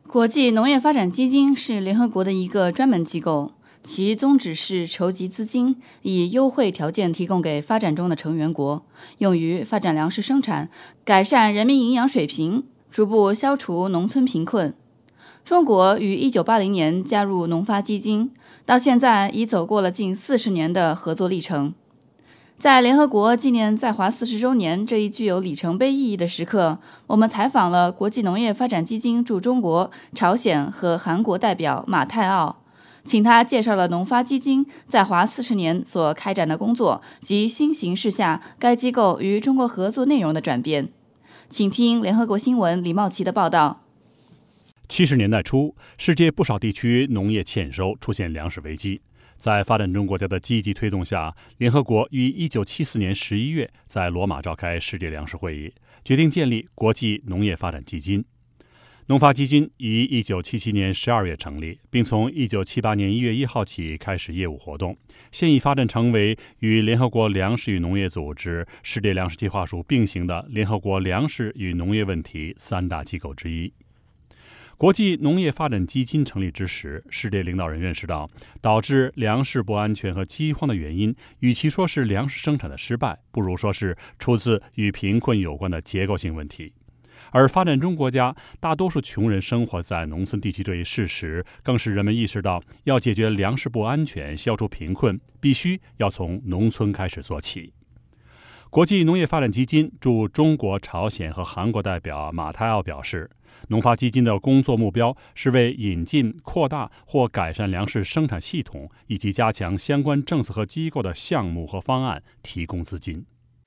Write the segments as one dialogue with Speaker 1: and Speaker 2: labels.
Speaker 1: 国际农业发展基金是联合国的一个专门机构，其宗旨是筹集资金，以优惠条件提供给发展中的成员国，用于发展粮食生产，改善人民营养水平，逐步消除农村贫困。中国于1980年加入农发基金，到现在已走过了近40年的合作历程。在联合国纪念在华40周年这一具有里程碑意义的时刻，我们采访了国际农业发展基金驻中国、朝鲜和韩国代表马泰奥，请他介绍了农发基金在华40年所开展的工作及新形势下该机构与中国合作内容的转变。请听联合国新闻李茂琪的报道。
Speaker 2: 70年代初，世界不少地区农业欠收，出现粮食危机。在发展中国家的积极推动下，联合国于1974年11月在罗马召开世界粮食会议，决定建立国际农业发展基金。农发基金于1977年12月成立，并从1978年1月1号起开始业务活动，现已发展成为与联合国粮食与农业组织、世界粮食计划署并行的联合国粮食与农业问题3大机构之一。国际农业发展基金成立之时，世界领导人认识到，导致粮食不安全和饥荒的原因，与其说是粮食生产的失败，不如说是出自与贫困有关的结构性问题。而发展中国家大多数穷人生活在农村地区这一事实，更使人们意识到，要解决粮食不安全、消除贫困，必须要从农村开始做起。国际农业发展基金驻中国、朝鲜和韩国代表马泰奥表示，农发基金的工作目标是为引进、扩大或改善粮食生产系统，以及加强相关政策和机构的项目和方案提供资金。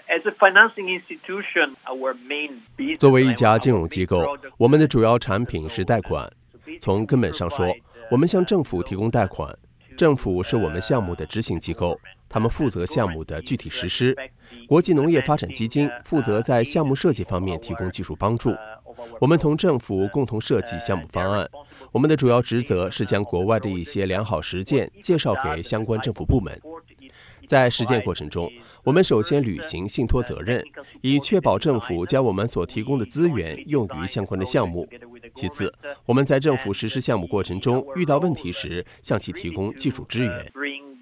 Speaker 3: 作为一家金融机构，我们的主要产品是贷款。从根本上说，我们向政府提供贷款，政府是我们项目的执行机构，他们负责项目的具体实施。国际农业发展基金负责在项目设计方面提供技术帮助。我们同政府共同设计项目方案，我们的主要职责是将国外的一些良好实践介绍给相关政府部门。在实践过程中，我们首先履行信托责任，以确保政府将我们所提供的资源用于相关的项目。其次，我们在政府实施项目过程中遇到问题时，向其提供技术支援。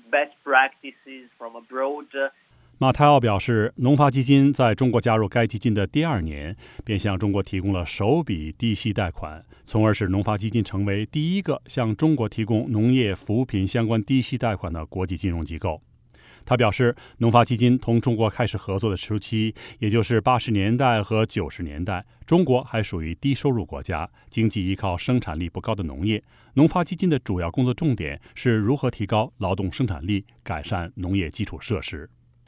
Speaker 2: 马泰奥表示，农发基金在中国加入该基金的第2年，便向中国提供了首笔低息贷款，从而使农发基金成为第一个向中国提供农业扶贫相关低息贷款的国际金融机构。他表示，农发基金同中国开始合作的初期，也就是80年代和90年代，中国还属于低收入国家，经济依靠生产力不高的农业。农发基金的主要工作重点是如何提高劳动生产力，改善农业基础设施。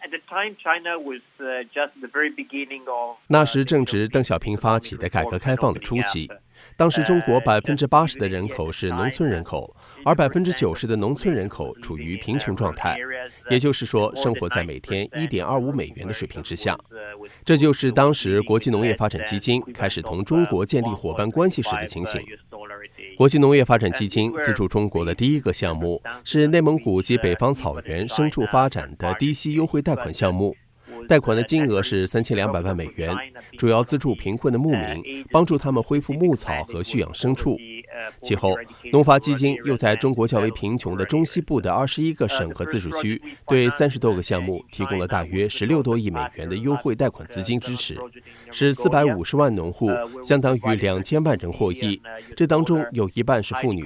Speaker 3: 那时正值邓小平发起的改革开放的初期，当时中国80%的人口是农村人口，而90%的农村人口处于贫穷状态，也就是说，生活在每天1.25美元的水平之下。这就是当时国际农业发展基金开始同中国建立伙伴关系时的情形。国际农业发展基金资助中国的第一个项目是内蒙古及北方草原牲畜发展的低息优惠贷款项目，贷款的金额是3200万美元，主要资助贫困的牧民，帮助他们恢复牧草和蓄养牲畜。其后，农发基金又在中国较为贫穷的中西部的21个省和自治区，对30多个项目提供了大约16多亿美元的优惠贷款资金支持，使450万农户，相当于2000万人获益，这当中有一半是妇女。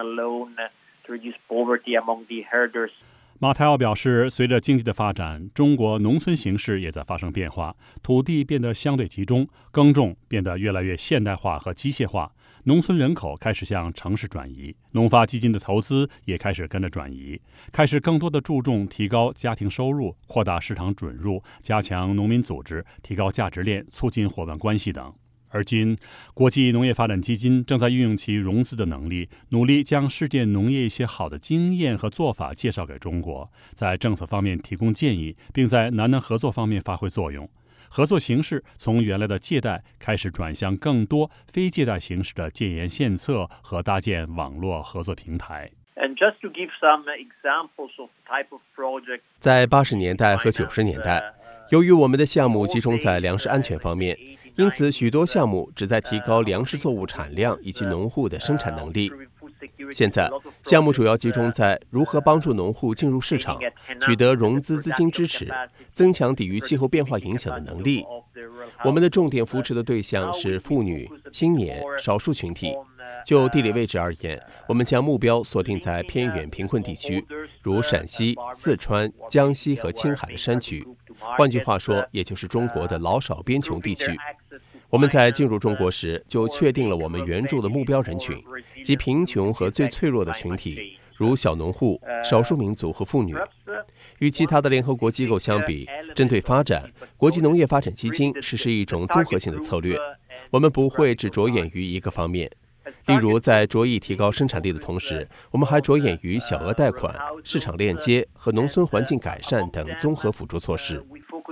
Speaker 2: 马泰奥表示，随着经济的发展，中国农村形势也在发生变化，土地变得相对集中，耕种变得越来越现代化和机械化，农村人口开始向城市转移，农发基金的投资也开始跟着转移，开始更多的注重提高家庭收入、扩大市场准入、加强农民组织、提高价值链、促进伙伴关系等。而今，国际农业发展基金正在运用其融资的能力，努力将世界农业一些好的经验和做法介绍给中国，在政策方面提供建议，并在南南合作方面发挥作用。合作形式从原来的借贷开始转向更多非借贷形式的建言献策和搭建网络合作平台。
Speaker 3: 在80年代和90年代，由于我们的项目集中在粮食安全方面， 因此许多项目旨在提高粮食作物产量以及农户的生产能力。现在，项目主要集中在如何帮助农户进入市场，取得融资资金支持，增强抵御气候变化影响的能力。我们的重点扶持的对象是妇女、青年、少数群体。就地理位置而言，我们将目标锁定在偏远贫困地区，如陕西、四川、江西和青海的山区。换句话说，也就是中国的老少边穷地区。我们在进入中国时就确定了我们援助的目标人群，即贫穷和最脆弱的群体，如小农户、少数民族和妇女。与其他的联合国机构相比，针对发展，国际农业发展基金实施一种综合性的策略。我们不会只着眼于一个方面。例如，在着意提高生产力的同时，我们还着眼于小额贷款、市场链接和农村环境改善等综合辅助措施。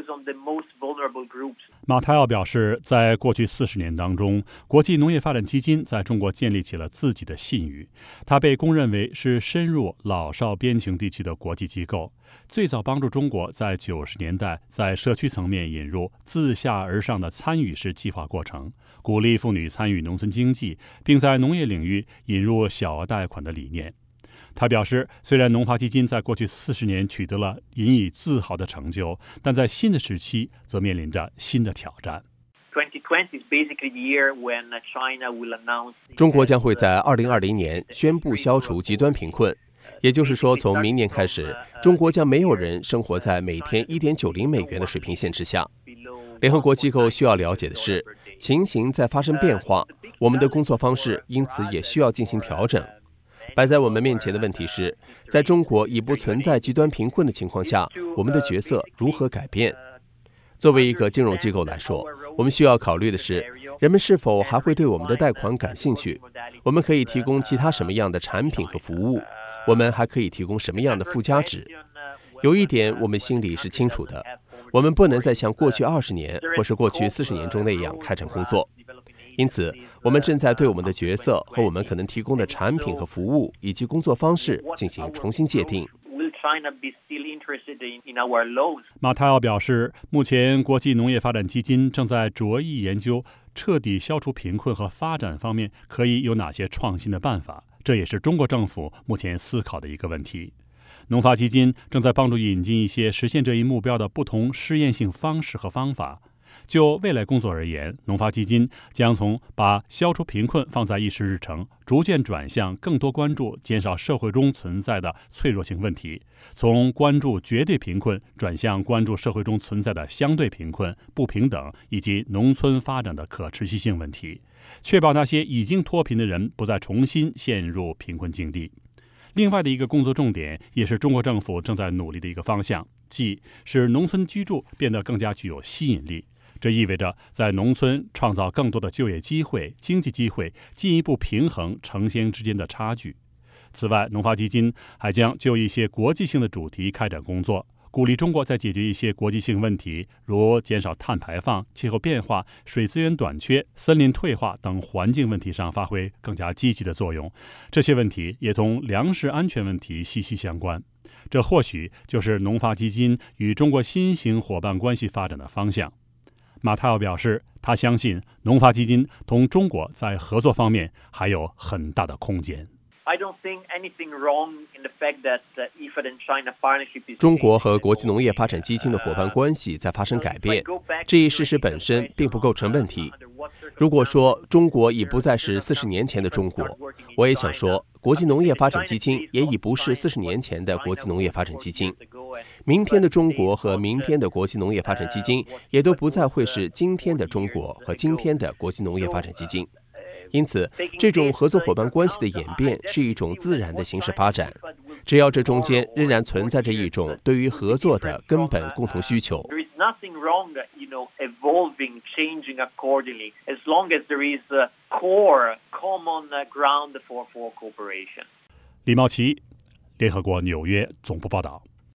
Speaker 2: 马泰奥表示，在过去40年当中，国际农业发展基金在中国建立起了自己的信誉。它被公认为是深入老少边穷地区的国际机构，最早帮助中国在90年代在社区层面引入自下而上的参与式计划过程，鼓励妇女参与农村经济，并在农业领域引入小额贷款的理念。他表示，虽然农发基金在过去40年取得了引以自豪的成就，但在新的时期则面临着新的挑战。
Speaker 3: 中国将会在2020年宣布消除极端贫困，也就是说，从明年开始，中国将没有人生活在每天1.90美元的水平线之下。联合国机构需要了解的是，情形在发生变化，我们的工作方式因此也需要进行调整。摆在我们面前的问题是，在中国已不存在极端贫困的情况下，我们的角色如何改变？作为一个金融机构来说，我们需要考虑的是，人们是否还会对我们的贷款感兴趣？我们可以提供其他什么样的产品和服务？我们还可以提供什么样的附加值？有一点我们心里是清楚的，我们不能再像过去20年或是过去40年中那样开展工作。因此，我们正在对我们的角色和我们可能提供的产品和服务以及工作方式进行重新界定。
Speaker 2: 马泰奥表示，目前国际农业发展基金正在着意研究彻底消除贫困和发展方面可以有哪些创新的办法，这也是中国政府目前思考的一个问题。农发基金正在帮助引进一些实现这一目标的不同试验性方式和方法。就未来工作而言，农发基金将从把消除贫困放在议事日程，逐渐转向更多关注减少社会中存在的脆弱性问题，从关注绝对贫困转向关注社会中存在的相对贫困、不平等以及农村发展的可持续性问题，确保那些已经脱贫的人不再重新陷入贫困境地。另外的一个工作重点，也是中国政府正在努力的一个方向，即使农村居住变得更加具有吸引力。这意味着在农村创造更多的就业机会、经济机会，进一步平衡城乡之间的差距。此外，农发基金还将就一些国际性的主题开展工作，鼓励中国在解决一些国际性问题，如减少碳排放、气候变化、水资源短缺、森林退化等环境问题上发挥更加积极的作用。这些问题也同粮食安全问题息息相关。这或许就是农发基金与中国新型伙伴关系发展的方向。马泰奥表示，他相信农发基金同中国在合作方面还有很大的空间。
Speaker 3: 中国和国际农业发展基金的伙伴关系在发生改变，这一事实本身并不构成问题。如果说中国已不再是40年前的中国，我也想说，国际农业发展基金也已不是40年前的国际农业发展基金。明天的中国和明天的国际农业发展基金也都不再会是今天的中国和今天的国际农业发展基金。因此，这种合作伙伴关系的演变是一种自然的形式发展，只要这中间仍然存在着一种对于合作的根本共同需求。
Speaker 2: 李茂奇，联合国纽约总部报道。